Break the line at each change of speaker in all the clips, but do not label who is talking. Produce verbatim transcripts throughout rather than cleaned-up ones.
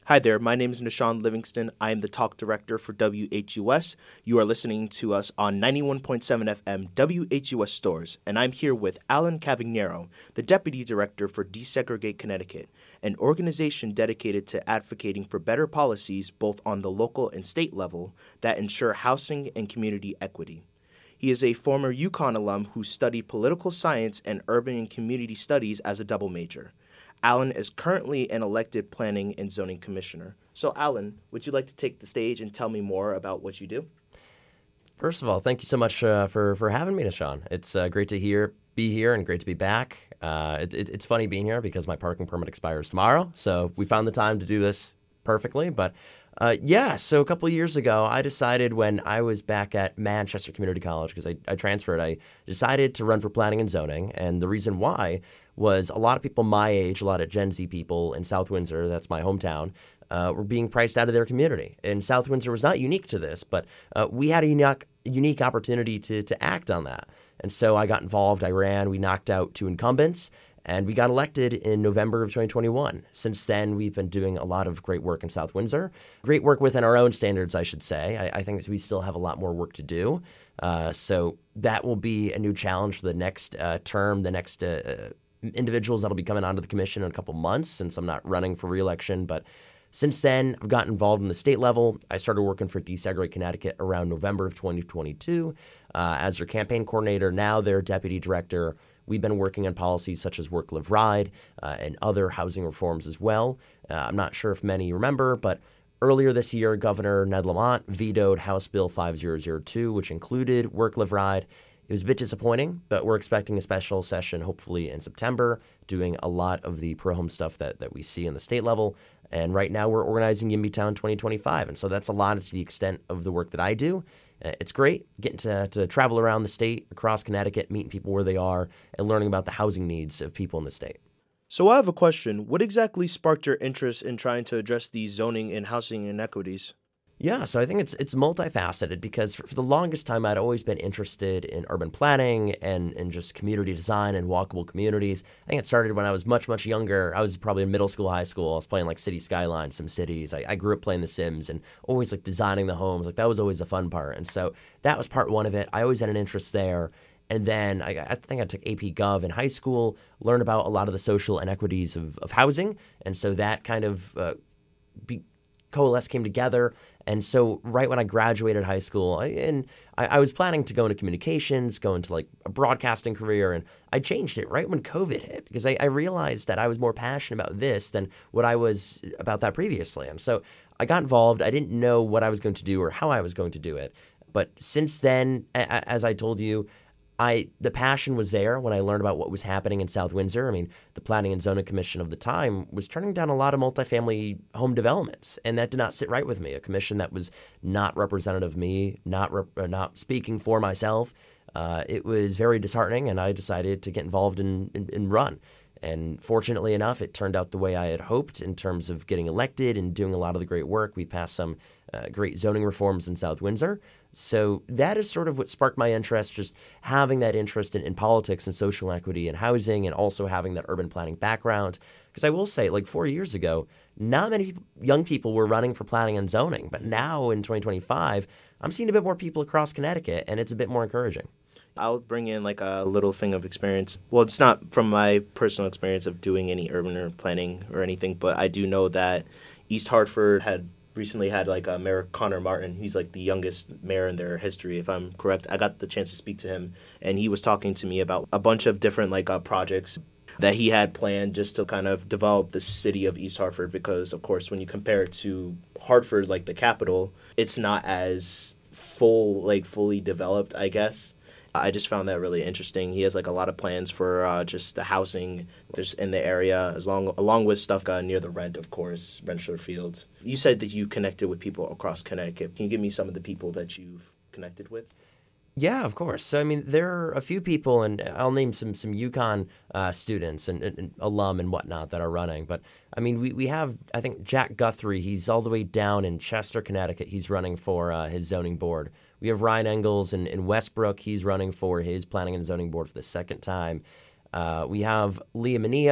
Hi there, my name is Nishan Livingston. I am the talk director for W H U S. You are listening to us on ninety-one point seven F M W H U S Stores, and I'm here with Alan Cavagnero, the deputy director for Desegregate Connecticut, an organization dedicated to advocating for better policies both on the local and state level that ensure housing and community equity. He is a former UConn alum who studied political science and urban and community studies as a double major. Alan is currently an elected planning and zoning commissioner. So, Alan, would you like to take the stage and tell me more about what you do?
First of all, thank you so much uh, for for having me, Nishan. It's uh, great to hear, be here and great to be back. Uh, it, it, it's funny being here because my parking permit expires tomorrow, so we found the time to do this perfectly. But uh, yeah, so a couple of years ago, I decided when I was back at Manchester Community College, because I, I transferred, I decided to run for planning and zoning. And the reason why was a lot of people my age, a lot of Gen Z people in South Windsor, that's my hometown, uh, were being priced out of their community. And South Windsor was not unique to this, but uh, we had a unique, unique opportunity to, to act on that. And so I got involved, I ran, we knocked out two incumbents, and we got elected in November of twenty twenty-one. Since then, we've been doing a lot of great work in South Windsor. Great work within our own standards, I should say. I, I think that we still have a lot more work to do. Uh, so that will be a new challenge for the next uh, term, the next uh, individuals that'll be coming onto the commission in a couple months, since I'm not running for re-election. But since then, I've gotten involved in the state level. I started working for Desegregate Connecticut around November of twenty twenty-two uh, as their campaign coordinator, now their deputy director. We've been working on policies such as Work, Live, Ride uh, and other housing reforms as well. Uh, I'm not sure if many remember, but earlier this year, Governor Ned Lamont vetoed House Bill five thousand two, which included Work, Live, Ride. It was a bit disappointing, but we're expecting a special session hopefully in September, doing a lot of the pro-home stuff that, that we see in the state level. And right now we're organizing Yimby Town twenty twenty-five. And so that's a lot to the extent of the work that I do. Uh, it's great getting to, to travel around the state, across Connecticut, meeting people where they are, and learning about the housing needs of people in the state.
So I have a question. What exactly sparked your interest in trying to address these zoning and housing inequities?
Yeah, so I think it's it's multifaceted because for, for the longest time, I'd always been interested in urban planning and, and just community design and walkable communities. I think it started when I was much, much younger. I was probably in middle school, high school. I was playing like City Skylines, some cities. I, I grew up playing The Sims and always like designing the homes. Like that was always a fun part. And so that was part one of it. I always had an interest there. And then I, I think I took A P Gov in high school, learned about a lot of the social inequities of, of housing. And so that kind of uh, be, coalesced, came together. And so right when I graduated high school, I, and I, I was planning to go into communications, go into like a broadcasting career, and I changed it right when COVID hit because I, I realized that I was more passionate about this than what I was about that previously. And so I got involved. I didn't know what I was going to do or how I was going to do it. But since then, a, as I told you, I the passion was there when I learned about what was happening in South Windsor. I mean, the Planning and Zoning Commission of the time was turning down a lot of multifamily home developments, and that did not sit right with me. A commission that was not representative of me, not rep, uh, not speaking for myself. Uh, it was very disheartening, and I decided to get involved and in, in, in run. And fortunately enough, it turned out the way I had hoped in terms of getting elected and doing a lot of the great work. We passed some uh, great zoning reforms in South Windsor. So that is sort of what sparked my interest, just having that interest in, in politics and social equity and housing, and also having that urban planning background. Because I will say, like four years ago, not many people, young people were running for planning and zoning. But now in twenty twenty-five, I'm seeing a bit more people across Connecticut, and it's a bit more encouraging.
I'll bring in like a little thing of experience. Well, it's not from my personal experience of doing any urban or planning or anything, but I do know that East Hartford had recently had like a Mayor Connor Martin. He's like the youngest mayor in their history, if I'm correct. I got the chance to speak to him, and he was talking to me about a bunch of different like uh, projects that he had planned just to kind of develop the city of East Hartford, because of course when you compare it to Hartford, like the capital, it's not as full, like fully developed, I guess. I just found that really interesting. He has like a lot of plans for uh, just the housing just in the area, as long along with stuff uh, near the Rent, of course, Rensselaer Fields. You said that you connected with people across Connecticut. Can you give me some of the people that you've connected with?
Yeah, of course. So, I mean, there are a few people, and I'll name some some UConn uh, students and, and, and alum and whatnot that are running. But, I mean, we, we have, I think, Jack Guthrie. He's all the way down in Chester, Connecticut. He's running for uh, his zoning board. We have Ryan Engels in, in Westbrook. He's running for his planning and zoning board for the second time. Uh, we have Leah Mania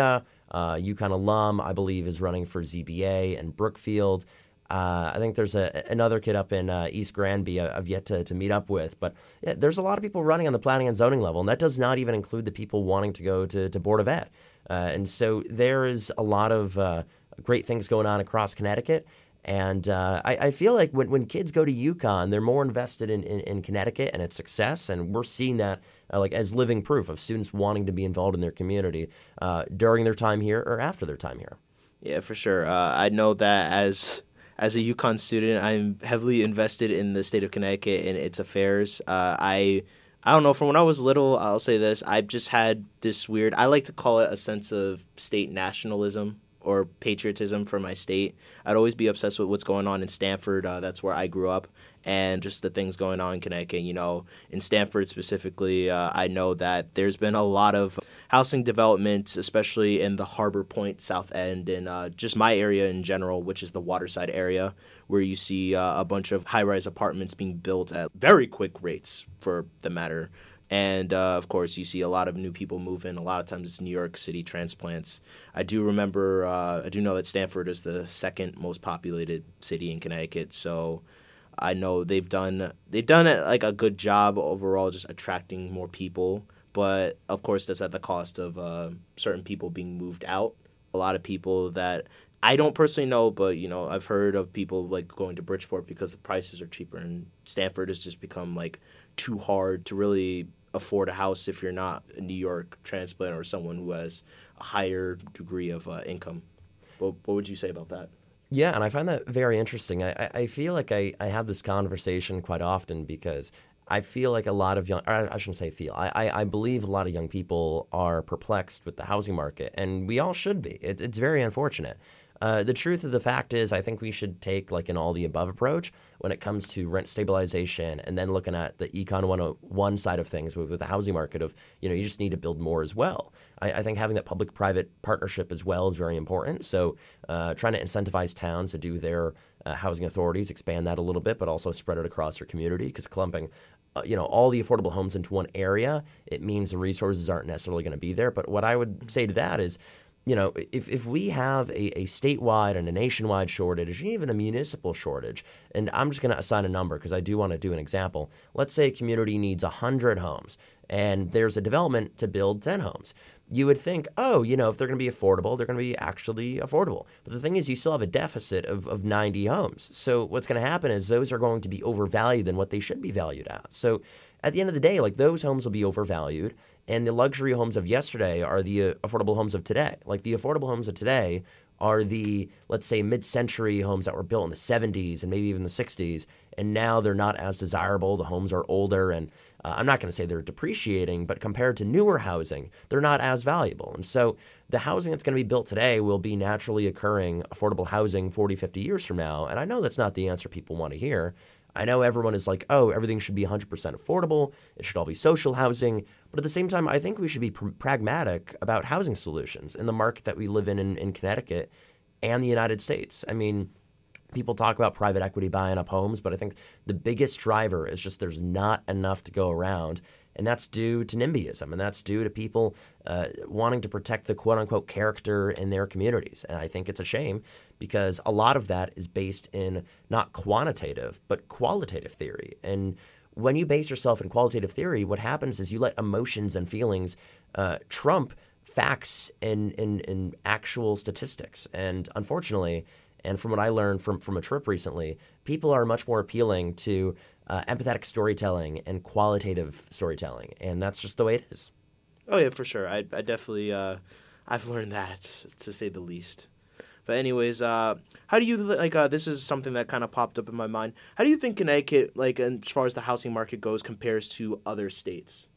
uh, UConn alum, I believe, is running for Z B A in Brookfield. Uh, I think there's a, another kid up in uh, East Granby I've yet to, to meet up with. But yeah, there's a lot of people running on the planning and zoning level, and that does not even include the people wanting to go to, to Board of Ed. Uh, and so there is a lot of uh, great things going on across Connecticut. And uh, I, I feel like when, when kids go to UConn, they're more invested in, in, in Connecticut and its success. And we're seeing that uh, like as living proof of students wanting to be involved in their community uh, during their time here or after their time here.
Yeah, for sure. Uh, I know that as... As a UConn student, I'm heavily invested in the state of Connecticut and its affairs. Uh, I I don't know, from when I was little, I'll say this, I've just had this weird, I like to call it a sense of state nationalism or patriotism for my state. I'd always be obsessed with what's going on in Stamford. Uh, that's where I grew up. And just the things going on in Connecticut. You know, in Stamford specifically, uh, I know that there's been a lot of housing development, especially in the Harbor Point, South End, and uh, just my area in general, which is the Waterside area, where you see uh, a bunch of high-rise apartments being built at very quick rates, for the matter. And, uh, of course, you see a lot of new people move in. A lot of times it's New York City transplants. I do remember, uh, I do know that Stamford is the second most populated city in Connecticut, so I know they've done they've done it like a good job overall, just attracting more people. But of course, that's at the cost of uh, certain people being moved out. A lot of people that I don't personally know, but you know, I've heard of people like going to Bridgeport because the prices are cheaper, and Stamford has just become like too hard to really afford a house if you're not a New York transplant or someone who has a higher degree of uh, income. What, what would you say about that?
Yeah, and I find that very interesting. I, I feel like I, I have this conversation quite often because I feel like a lot of young, or I shouldn't say feel, I, I, I believe a lot of young people are perplexed with the housing market, and we all should be. It, it's very unfortunate. Uh, the truth of the fact is I think we should take like an all-the-above approach when it comes to rent stabilization and then looking at the Econ one oh one side of things with, with the housing market of, you know, you just need to build more as well. I, I think having that public-private partnership as well is very important. So uh, trying to incentivize towns to do their uh, housing authorities, expand that a little bit, but also spread it across your community because clumping uh, you know, all the affordable homes into one area, it means the resources aren't necessarily going to be there. But what I would say to that is, you know, if, if we have a, a statewide and a nationwide shortage, even a municipal shortage, and I'm just going to assign a number because I do want to do an example. Let's say a community needs one hundred homes and there's a development to build ten homes. You would think, oh, you know, if they're going to be affordable, they're going to be actually affordable. But the thing is, you still have a deficit of, of ninety homes. So what's going to happen is those are going to be overvalued than what they should be valued at. So at the end of the day, like those homes will be overvalued. And the luxury homes of yesterday are the uh, affordable homes of today. Like the affordable homes of today are the, let's say, mid-century homes that were built in the seventies and maybe even the sixties. And now they're not as desirable. The homes are older. And uh, I'm not going to say they're depreciating, but compared to newer housing, they're not as valuable. And so the housing that's going to be built today will be naturally occurring affordable housing forty, fifty years from now. And I know that's not the answer people want to hear. I know everyone is like, oh, everything should be one hundred percent affordable. It should all be social housing. But at the same time, I think we should be pr- pragmatic about housing solutions in the market that we live in, in in Connecticut and the United States. I mean, people talk about private equity buying up homes, but I think the biggest driver is just there's not enough to go around. And that's due to NIMBYism, and that's due to people uh, wanting to protect the quote-unquote character in their communities. And I think it's a shame because a lot of that is based in not quantitative, but qualitative theory. And when you base yourself in qualitative theory, what happens is you let emotions and feelings uh, trump facts and, and, and actual statistics. And unfortunately, and from what I learned from, from a trip recently, people are much more appealing to uh, empathetic storytelling and qualitative storytelling. And that's just the way it is.
Oh, yeah, for sure. I, I definitely, uh, I've learned that, to say the least. But anyways, uh, how do you, like, uh, this is something that kind of popped up in my mind. How do you think Connecticut, like, as far as the housing market goes, compares to other states?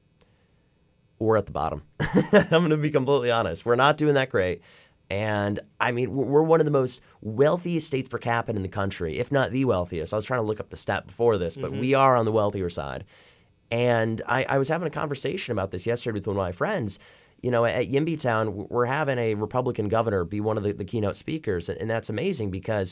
We're at the bottom. I'm going to be completely honest. We're not doing that great. And I mean, we're one of the most wealthiest states per capita in the country, if not the wealthiest. I was trying to look up the stat before this, but mm-hmm. we are on the wealthier side. And I, I was having a conversation about this yesterday with one of my friends. You know, at YIMBYtown, we're having a Republican governor be one of the, the keynote speakers. And that's amazing because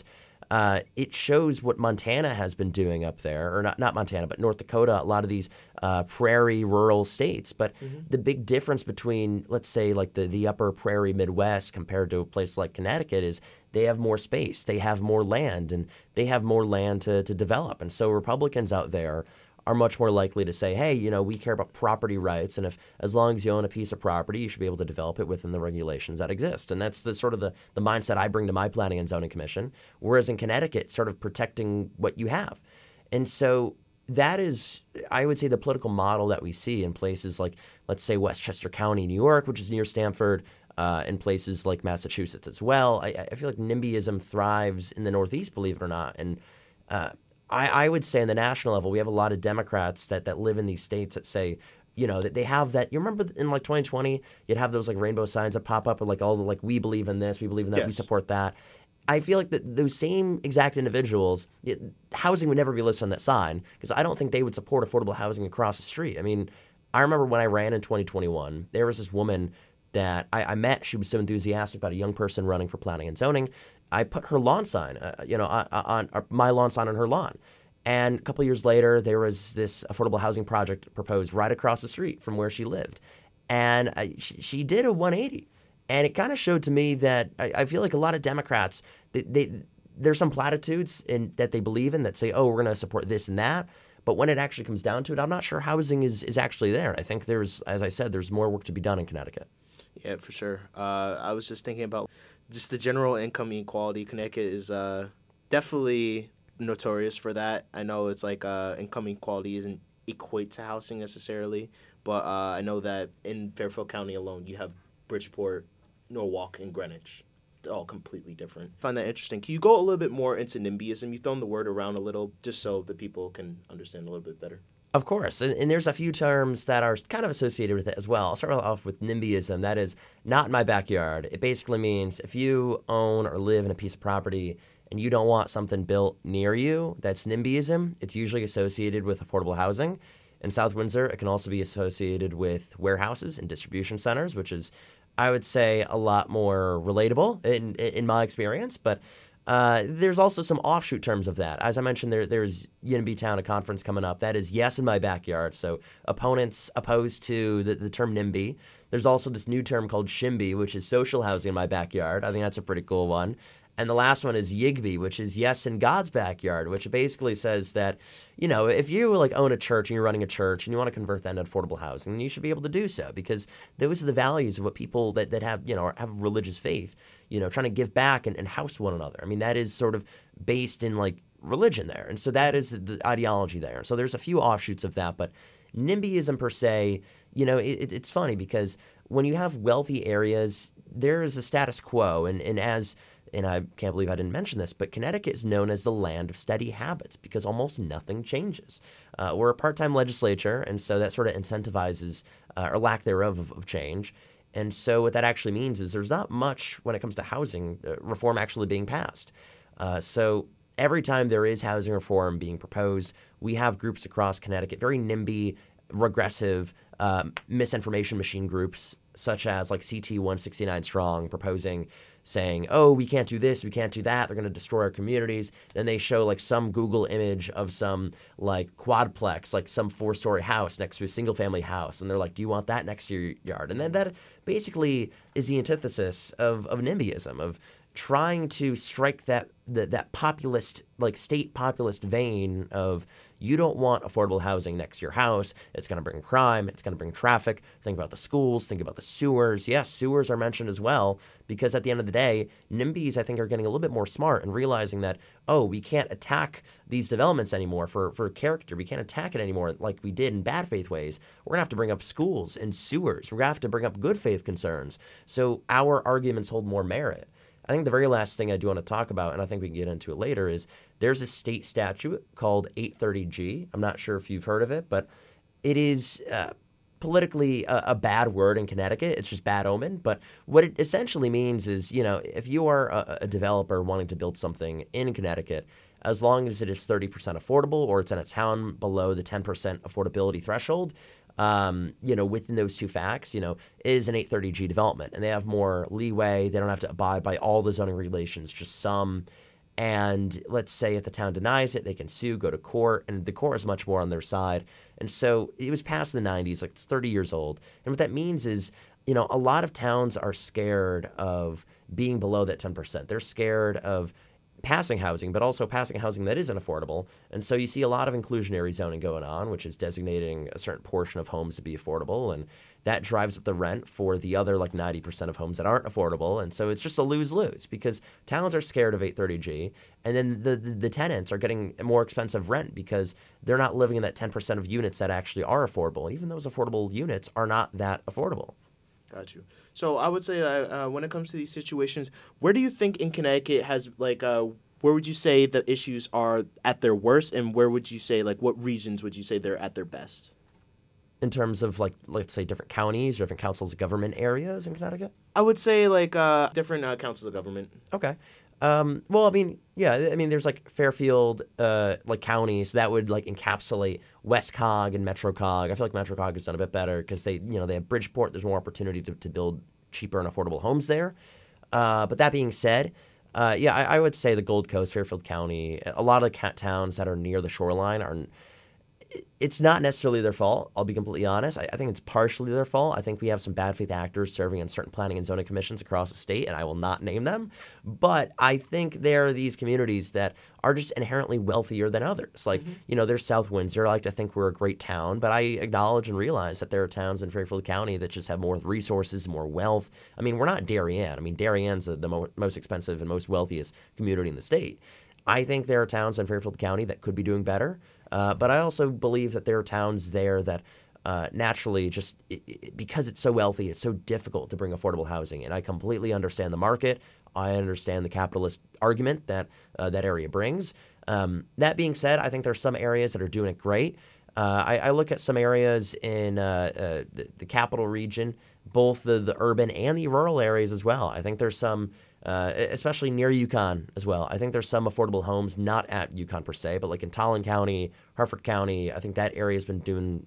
uh, it shows what Montana has been doing up there, or not, not Montana, but North Dakota, a lot of these uh, prairie rural states. But mm-hmm. the big difference between, let's say, like the, the upper prairie Midwest compared to a place like Connecticut is they have more space, they have more land, and they have more land to, to develop. And so Republicans out there are much more likely to say, hey, you know, we care about property rights, and if as long as you own a piece of property, you should be able to develop it within the regulations that exist. And that's the sort of the, the mindset I bring to my Planning and Zoning Commission, whereas in Connecticut, sort of protecting what you have. And so that is, I would say, the political model that we see in places like, let's say, Westchester County, New York, which is near Stamford, uh, in places like Massachusetts as well. I, I feel like NIMBYism thrives in the Northeast, believe it or not. And uh, I, I would say on the national level, we have a lot of Democrats that, that live in these states that say, you know, that they have that. You remember in like twenty twenty, you'd have those like rainbow signs that pop up with like all the like, we believe in this, we believe in that, yes. we support that. I feel like that those same exact individuals, it, housing would never be listed on that sign because I don't think they would support affordable housing across the street. I mean, I remember when I ran in twenty twenty-one, there was this woman that I, I met. She was so enthusiastic about a young person running for planning and zoning. I put her lawn sign, uh, you know, on, on, on my lawn sign on her lawn. And a couple of years later, there was this affordable housing project proposed right across the street from where she lived. And I, she, she did a one eighty. And it kind of showed to me that I, I feel like a lot of Democrats, they, they, there's some platitudes in, that they believe in that say, oh, we're going to support this and that. But when it actually comes down to it, I'm not sure housing is, is actually there. I think there's, as I said, there's more work to be done in Connecticut.
Yeah, for sure. Uh, I was just thinking about just the general income inequality. Connecticut is uh, definitely notorious for that. I know it's like uh, income inequality isn't equate to housing necessarily, but uh, I know that in Fairfield County alone, you have Bridgeport, Norwalk, and Greenwich. They're all completely different. I find that interesting. Can you go a little bit more into NIMBYism? You've thrown the word around a little just so the people can understand a little bit better.
Of course, and, and there's a few terms that are kind of associated with it as well. I'll start off with NIMBYism. That is not in my backyard. It basically means if you own or live in a piece of property and you don't want something built near you, that's NIMBYism. It's usually associated with affordable housing. In South Windsor, it can also be associated with warehouses and distribution centers, which is, I would say, a lot more relatable in in my experience. But uh, there's also some offshoot terms of that. As I mentioned, there there's Unity Town, a conference coming up. That is yes in my backyard. So opponents opposed to the, the term NIMBY. There's also this new term called SHIMBY, which is social housing in my backyard. I think that's a pretty cool one. And the last one is YIGBY, which is yes in God's backyard, which basically says that, you know, if you like own a church and you're running a church and you want to convert that into affordable housing, then you should be able to do so because those are the values of what people that, that have, you know, have religious faith, you know, trying to give back and, and house one another. I mean, that is sort of based in like religion there. And so that is the ideology there. So there's a few offshoots of that, but NIMBYism per se, you know, it, it's funny because when you have wealthy areas, there is a status quo. And, and as And I can't believe I didn't mention this, but Connecticut is known as the land of steady habits because almost nothing changes. Uh, we're a part-time legislature, and so that sort of incentivizes, uh, or lack thereof, of, of change. And so what that actually means is there's not much when it comes to housing uh, reform actually being passed. Uh, so every time there is housing reform being proposed, we have groups across Connecticut, very NIMBY, regressive, um, misinformation machine groups, such as like C T one sixty-nine Strong, proposing saying, oh, we can't do this, we can't do that, they're going to destroy our communities. Then they show like some Google image of some like quadplex, like some four-story house next to a single-family house. And they're like, do you want that next to your yard? And then that basically is the antithesis of, of NIMBYism, of trying to strike that, that that populist, like state populist vein of you don't want affordable housing next to your house. It's going to bring crime. It's going to bring traffic. Think about the schools. Think about the sewers. Yes, sewers are mentioned as well because at the end of the day, NIMBYs, I think, are getting a little bit more smart and realizing that, oh, we can't attack these developments anymore for, for character. We can't attack it anymore like we did in bad faith ways. We're going to have to bring up schools and sewers. We're going to have to bring up good faith concerns. So our arguments hold more merit. I think the very last thing I do want to talk about, and I think we can get into it later, is there's a state statute called eight thirty G. I'm not sure if you've heard of it, but it is uh, politically a, a bad word in Connecticut. It's just bad omen. But what it essentially means is, you know, if you are a, a developer wanting to build something in Connecticut, as long as it is thirty percent affordable or it's in a town below the ten percent affordability threshold, Um, you know, within those two facts, you know, is an eight thirty G development. And they have more leeway. They don't have to abide by all the zoning regulations, just some. And let's say if the town denies it, they can sue, go to court, and the court is much more on their side. And so it was passed in the nineties, like it's thirty years old. And what that means is, you know, a lot of towns are scared of being below that ten percent. They're scared of passing housing, but also passing housing that isn't affordable. And so you see a lot of inclusionary zoning going on, which is designating a certain portion of homes to be affordable. And that drives up the rent for the other like ninety percent of homes that aren't affordable. And so it's just a lose-lose because towns are scared of eight thirty G. And then the, the, the tenants are getting more expensive rent because they're not living in that ten percent of units that actually are affordable. And even those affordable units are not that affordable.
Got you. So I would say uh, uh, when it comes to these situations, where do you think in Connecticut has like uh, where would you say the issues are at their worst, and where would you say like what regions would you say they're at their best?
In terms of like let's say different counties, different councils of government areas in Connecticut?
I would say like uh, different uh, councils of government.
Okay. Um, well, I mean, yeah, I mean, there's like Fairfield, uh, like counties that would like encapsulate WestCog and MetroCog. I feel like MetroCog has done a bit better because they, you know, they have Bridgeport. There's more opportunity to, to build cheaper and affordable homes there. Uh, but that being said, uh, yeah, I, I would say the Gold Coast, Fairfield County, a lot of the cat towns that are near the shoreline are. It's not necessarily their fault. I'll be completely honest. I, I think it's partially their fault. I think we have some bad faith actors serving in certain planning and zoning commissions across the state, and I will not name them. But I think there are these communities that are just inherently wealthier than others. Like, mm-hmm. you know, there's South Windsor. I like to think we're a great town, but I acknowledge and realize that there are towns in Fairfield County that just have more resources, more wealth. I mean, we're not Darien. I mean, Darien's the, the mo- most expensive and most wealthiest community in the state. I think there are towns in Fairfield County that could be doing better. Uh, but I also believe that there are towns there that uh, naturally just it, it, because it's so wealthy, it's so difficult to bring affordable housing. And I completely understand the market. I understand the capitalist argument that uh, that area brings. Um, that being said, I think there's some areas that are doing it great. Uh, I, I look at some areas in uh, uh, the, the capital region, both the, the urban and the rural areas as well. I think there's some Uh, especially near Yukon as well. I think there's some affordable homes, not at Yukon per se, but like in Tolland County, Hartford County. I think that area has been doing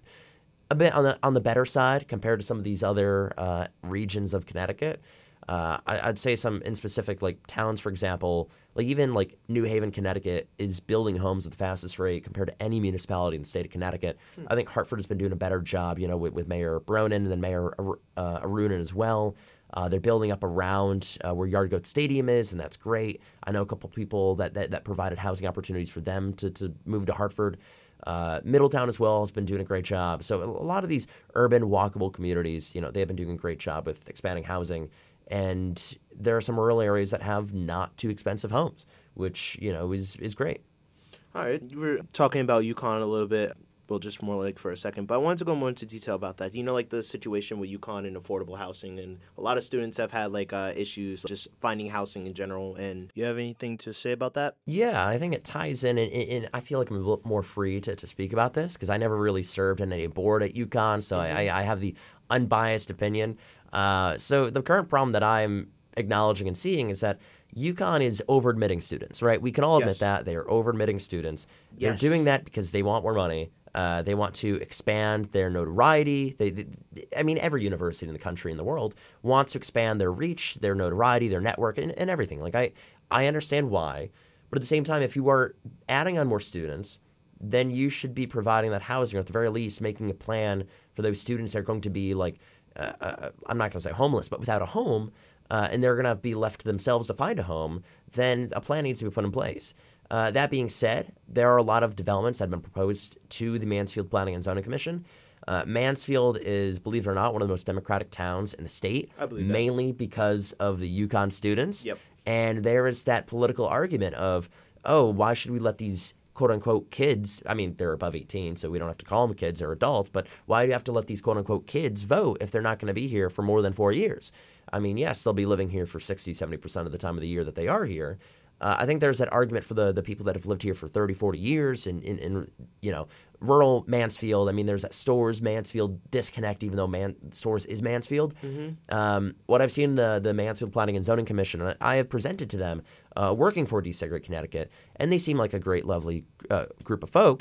a bit on the on the better side compared to some of these other uh, regions of Connecticut. Uh, I, I'd say some in specific like towns, for example, like even like New Haven, Connecticut is building homes at the fastest rate compared to any municipality in the state of Connecticut. Hmm. I think Hartford has been doing a better job, you know, with, with Mayor Bronin and then Mayor uh, Arunin as well. Uh, they're building up around uh, where Yard Goat Stadium is, and that's great. I know a couple people that, that, that provided housing opportunities for them to, to move to Hartford. Uh, Middletown as well has been doing a great job. So a lot of these urban walkable communities, you know, they have been doing a great job with expanding housing. And there are some rural areas that have not too expensive homes, which, you know, is, is great.
All right. You were talking about Yukon a little bit. Well, just more like for a second, but I wanted to go more into detail about that. You know, like the situation with Yukon and affordable housing, and a lot of students have had like uh, issues just finding housing in general. And you have anything to say about that?
Yeah, I think it ties in, and, and I feel like I'm a little more free to, to speak about this because I never really served in any board at Yukon, so mm-hmm. I, I have the unbiased opinion. Uh, so the current problem that I'm acknowledging and seeing is that Yukon is over-admitting students, right? We can all admit yes. that. They are over-admitting students. Yes. They're doing that because they want more money. Uh, they want to expand their notoriety. They, they, I mean, every university in the country and the world wants to expand their reach, their notoriety, their network, and, and everything. Like I, I understand why, but at the same time, if you are adding on more students, then you should be providing that housing, or at the very least, making a plan for those students that are going to be like, uh, uh, I'm not going to say homeless, but without a home, uh, and they're going to be left to themselves to find a home. Then a plan needs to be put in place. Uh, that being said, there are a lot of developments that have been proposed to the Mansfield Planning and Zoning Commission. Uh, Mansfield is, believe it or not, one of the most democratic towns in the state,
I believe that.
Mainly because of the Yukon students.
Yep.
And there is that political argument of, oh, why should we let these quote-unquote kids, I mean, they're above eighteen, so we don't have to call them kids or adults, but why do you have to let these quote-unquote kids vote if they're not going to be here for more than four years? I mean, yes, they'll be living here for sixty, seventy percent of the time of the year that they are here. Uh, I think there's that argument for the, the people that have lived here for thirty, forty years in, in, in, you know, rural Mansfield. I mean, there's that Storrs Mansfield disconnect, even though Man, Storrs is Mansfield. Mm-hmm. Um, what I've seen the the Mansfield Planning and Zoning Commission, and I have presented to them uh, working for Desegregate Connecticut, and they seem like a great, lovely uh, group of folks.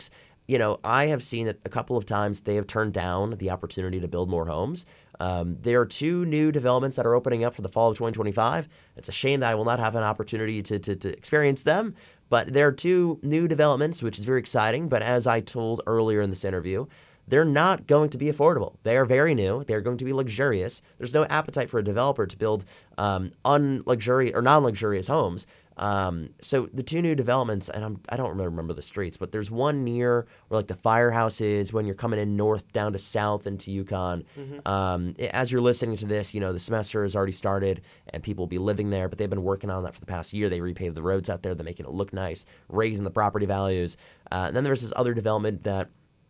you know, I have seen it a couple of times. They have turned down the opportunity to build more homes. Um, there are two new developments that are opening up for the fall of twenty twenty-five. It's a shame that I will not have an opportunity to, to, to experience them, but there are two new developments, which is very exciting. But as I told earlier in this interview, they're not going to be affordable. They are very new. They're going to be luxurious. There's no appetite for a developer to build um, unluxurious or non-luxurious homes. Um, so the two new developments, and I'm, I don't remember the streets, but there's one near where like the firehouse is when you're coming in north down to south into Yukon. Mm-hmm. Um, as you're listening to this, you know, the semester has already started and people will be living there, but they've been working on that for the past year. They repaved the roads out there. They're making it look nice, raising the property values. Uh, and then there's this other development that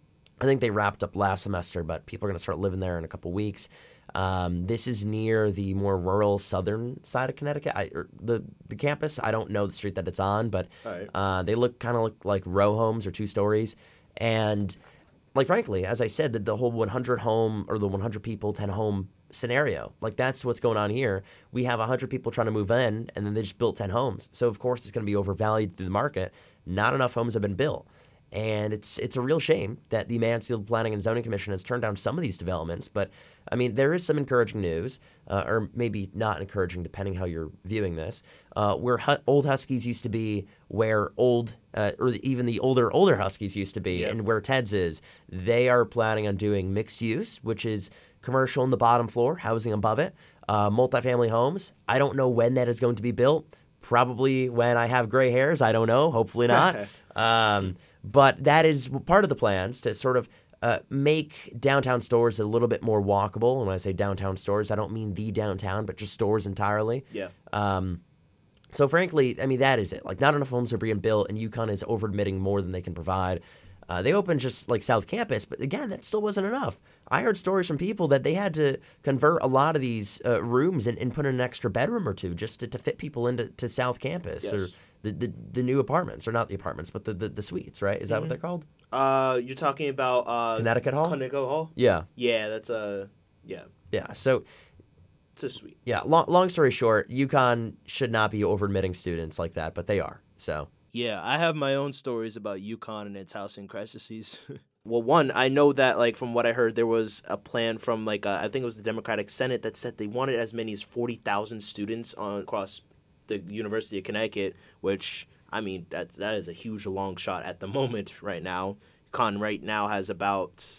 I think they wrapped up last semester, but people are going to start living there in a couple weeks. Um, this is near the more rural southern side of Connecticut. I, or the the campus, I don't know the street that it's on, but right. uh, they look kind of look like row homes or two stories. And like frankly, as I said, the, the whole one hundred home or the one hundred people, ten home scenario, like that's what's going on here. We have one hundred people trying to move in, and then they just built ten homes. So of course it's going to be overvalued through the market. Not enough homes have been built. And it's it's a real shame that the Mansfield Planning and Zoning Commission has turned down some of these developments. But, I mean, there is some encouraging news, uh, or maybe not encouraging, depending how you're viewing this, uh, where Hu- Old Huskies used to be, where old, uh, or even the older, older Huskies used to be, yep. and where Ted's is. They are planning on doing mixed use, which is commercial on the bottom floor, housing above it, uh, multifamily homes. I don't know when that is going to be built. Probably when I have gray hairs. I don't know. Hopefully not. um But that is part of the plans to sort of uh, make downtown stores a little bit more walkable. And when I say downtown stores, I don't mean the downtown, but just stores entirely.
Yeah.
Um, so frankly, I mean, that is it. Like, not enough homes are being built, and UConn is over-admitting more than they can provide. Uh, they opened just like South Campus, but again, that still wasn't enough. I heard stories from people that they had to convert a lot of these uh, rooms and, and put in an extra bedroom or two just to, to fit people into to South Campus.
Yes.
Or The, the the new apartments, or not the apartments, but the, the, the suites, right? Is that mm-hmm. what they're called?
Uh, you're talking about uh,
Connecticut Hall?
Connecticut Hall?
Yeah.
Yeah, that's a, yeah.
Yeah, so.
It's a suite.
Yeah, long, long story short, UConn should not be over-admitting students like that, but they are, so.
Yeah, I have my own stories about UConn and its housing crises. Well, one, I know that, like, from what I heard, there was a plan from, like, uh, I think it was the Democratic Senate that said they wanted as many as forty thousand students on across the University of Connecticut, which, I mean, that's that is a huge long shot at the moment right now. UConn right now has about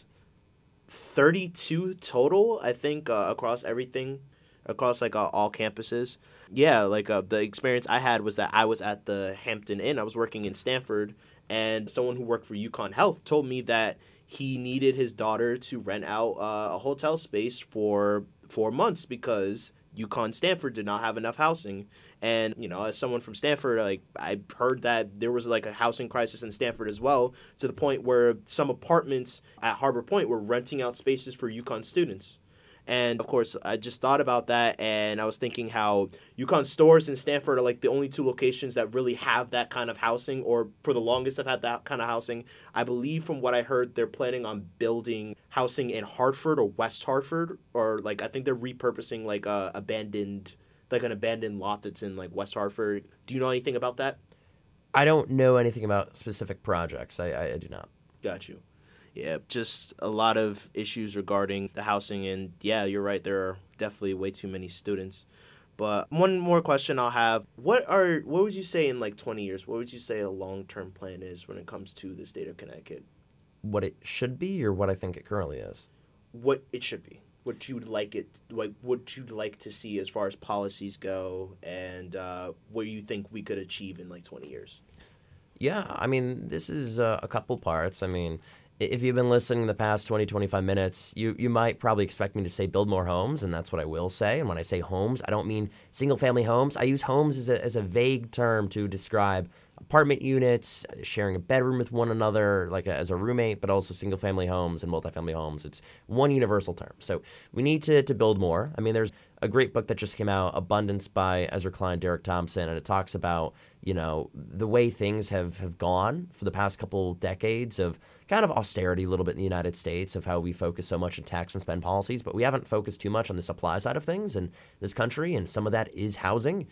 thirty-two total, I think, uh, across everything, across, like, uh, all campuses. Yeah, like, uh, the experience I had was that I was at the Hampton Inn. I was working in Stanford, and someone who worked for UConn Health told me that he needed his daughter to rent out uh, a hotel space for four months because UConn Stanford did not have enough housing. And, you know, as someone from Stanford, like, I heard that there was, like, a housing crisis in Stanford as well, to the point where some apartments at Harbor Point were renting out spaces for UConn students. And, of course, I just thought about that, and I was thinking how UConn stores in Stanford are, like, the only two locations that really have that kind of housing, or for the longest have had that kind of housing. I believe from what I heard, they're planning on building housing in Hartford or West Hartford, or, like, I think they're repurposing, like, a abandoned, like, an abandoned lot that's in, like, West Hartford. Do you know anything about that?
I don't know anything about specific projects. I, I, I do not.
Got you. Yeah, just a lot of issues regarding the housing, and yeah, you're right, there are definitely way too many students. But one more question I'll have, what are what would you say in like twenty years, what would you say a long-term plan is when it comes to the state of Connecticut?
What it should be, or what I think it currently is?
What it should be. What you'd like it, like what you'd like to see as far as policies go, and uh, what you think we could achieve in like twenty years.
Yeah, I mean, this is uh, a couple parts. I mean, if you've been listening the past twenty, twenty-five minutes, you, you might probably expect me to say build more homes, and that's what I will say. And when I say homes, I don't mean single-family homes. I use homes as a, as a vague term to describe apartment units, sharing a bedroom with one another, like a, as a roommate, but also single-family homes and multifamily homes. It's one universal term. So we need to, to build more. I mean, there's a great book that just came out, Abundance by Ezra Klein, Derek Thompson, and it talks about, you know, the way things have, have gone for the past couple decades of kind of austerity a little bit in the United States, of how we focus so much on tax and spend policies, but we haven't focused too much on the supply side of things in this country, and some of that is housing.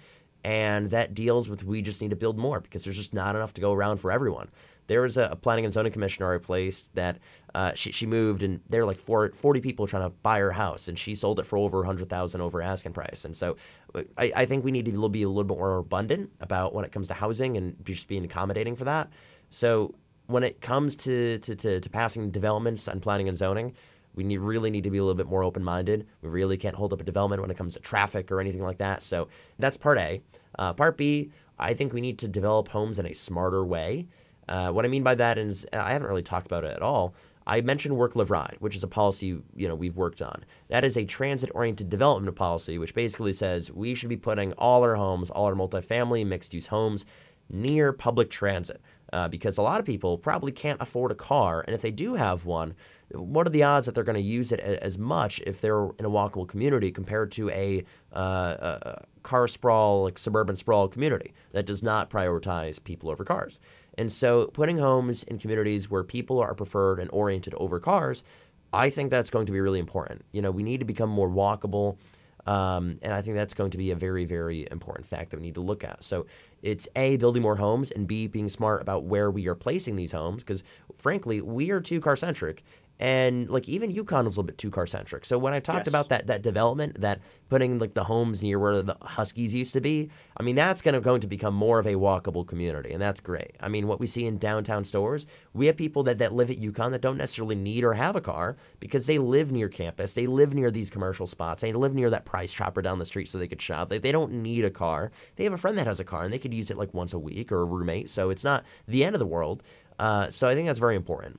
And that deals with we just need to build more because there's just not enough to go around for everyone. There was a, a planning and zoning commissioner I placed that uh, she, she moved, and there were like four, forty people trying to buy her house, and she sold it for over one hundred thousand dollars over asking price. And so I, I think we need to be a little bit more abundant about when it comes to housing and just being accommodating for that. So when it comes to, to, to, to passing developments and planning and zoning, we need, really need to be a little bit more open-minded. We really can't hold up a development when it comes to traffic or anything like that. So that's part A. Uh, part B, I think we need to develop homes in a smarter way. Uh, what I mean by that is, I haven't really talked about it at all. I mentioned Work, Live, Ride, which is a policy you know we've worked on. That is a transit-oriented development policy, which basically says we should be putting all our homes, all our multifamily, mixed-use homes, near public transit. Uh, because a lot of people probably can't afford a car, and if they do have one, what are the odds that they're going to use it as much if they're in a walkable community compared to a, uh, a car sprawl, like suburban sprawl community that does not prioritize people over cars? And so putting homes in communities where people are preferred and oriented over cars, I think that's going to be really important. You know, we need to become more walkable. Um, and I think that's going to be a very, very important fact that we need to look at. So it's A, building more homes, and B, being smart about where we are placing these homes, because frankly, we are too car-centric. And like even UConn is a little bit too car-centric. So when I talked
Yes.
about that that development, that putting like the homes near where the Huskies used to be, I mean, that's going to going to become more of a walkable community, and that's great. I mean, what we see in downtown stores, we have people that, that live at UConn that don't necessarily need or have a car because they live near campus, they live near these commercial spots, they live near that Price Chopper down the street so they could shop. They, they don't need a car. They have a friend that has a car, and they could use it like once a week, or a roommate, so it's not the end of the world. Uh, so I think that's very important.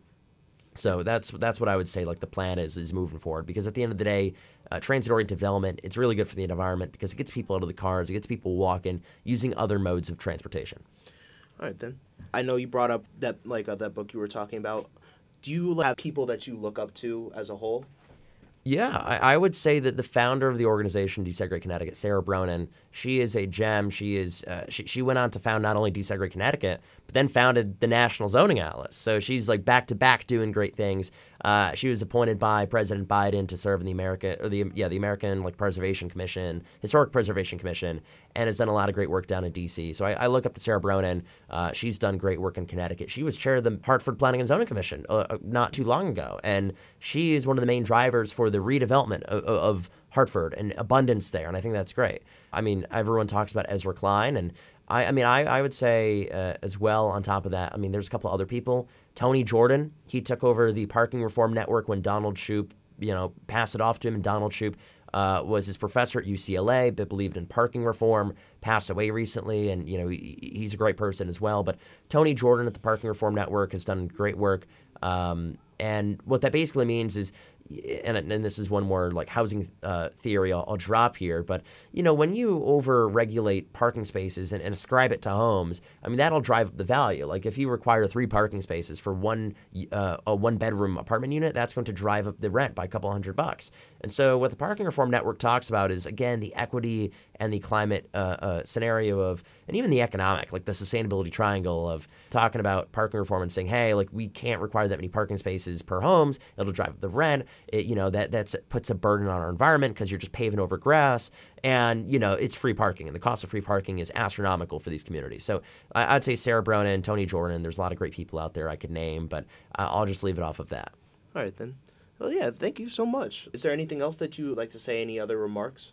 So that's that's what I would say. Like the plan is is moving forward, because at the end of the day, uh, transit-oriented development, it's really good for the environment because it gets people out of the cars, it gets people walking, using other modes of transportation.
All right, then. I know you brought up that like uh, that book you were talking about. Do you have people that you look up to as a whole?
Yeah, I, I would say that the founder of the organization, Desegregate Connecticut, Sarah Bronin, she is a gem. She is uh, she, she went on to found not only Desegregate Connecticut, but then founded the National Zoning Atlas. So she's like back to back doing great things. Uh, she was appointed by President Biden to serve in the America or the yeah the American like Preservation Commission, Historic Preservation Commission, and has done a lot of great work down in D C. So I, I look up to Sarah Bronin. Uh, she's done great work in Connecticut. She was chair of the Hartford Planning and Zoning Commission uh, not too long ago, and she is one of the main drivers for the redevelopment of, of Hartford and abundance there, and I think that's great. I mean, everyone talks about Ezra Klein, and I, I mean, I, I would say uh, as well on top of that, I mean, there's a couple other people. Tony Jordan, he took over the Parking Reform Network when Donald Shoup, you know, passed it off to him, and Donald Shoup uh, was his professor at U C L A, but believed in parking reform, passed away recently, and, you know, he, he's a great person as well. But Tony Jordan at the Parking Reform Network has done great work. Um, and what that basically means is, and, and this is one more like housing uh, theory I'll, I'll drop here, but you know, when you over-regulate parking spaces and, and ascribe it to homes, I mean, that'll drive the value. Like if you require three parking spaces for one uh, a one-bedroom apartment unit, that's going to drive up the rent by a couple hundred bucks. And so what the Parking Reform Network talks about is, again, the equity and the climate uh, uh, scenario of, and even the economic, like the sustainability triangle of talking about parking reform and saying, hey, like we can't require that many parking spaces per homes. It'll drive up the rent. It, you know, that that's puts a burden on our environment because you're just paving over grass, and you know it's free parking, and the cost of free parking is astronomical for these communities. So I, I'd say Sarah Bronin, Tony Jordan. There's a lot of great people out there I could name, but I'll just leave it off of that.
All right, then. Well, yeah, thank you so much. Is there anything else that you would like to say? Any other remarks?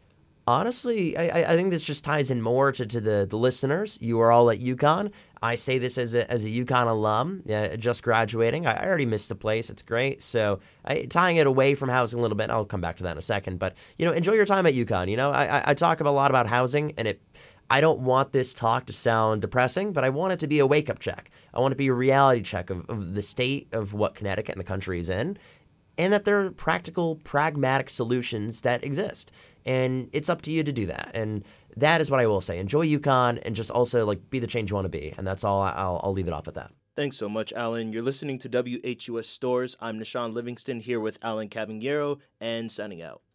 Honestly, I, I think this just ties in more to, to the, the listeners. You are all at UConn. I say this as a as a UConn alum, yeah, just graduating. I, I already missed the place. It's great. So I, tying it away from housing a little bit, I'll come back to that in a second. But, you know, enjoy your time at UConn. You know, I, I talk a lot about housing, and it I don't want this talk to sound depressing, but I want it to be a wake-up check. I want it to be a reality check of, of the state of what Connecticut and the country is in, and that there are practical, pragmatic solutions that exist. And it's up to you to do that. And that is what I will say. Enjoy UConn, and just also like be the change you want to be. And that's all. I'll, I'll leave it off at that.
Thanks so much, Alan. You're listening to W H U S Stores. I'm Nishan Livingston here with Alan Cavaniero, and signing out.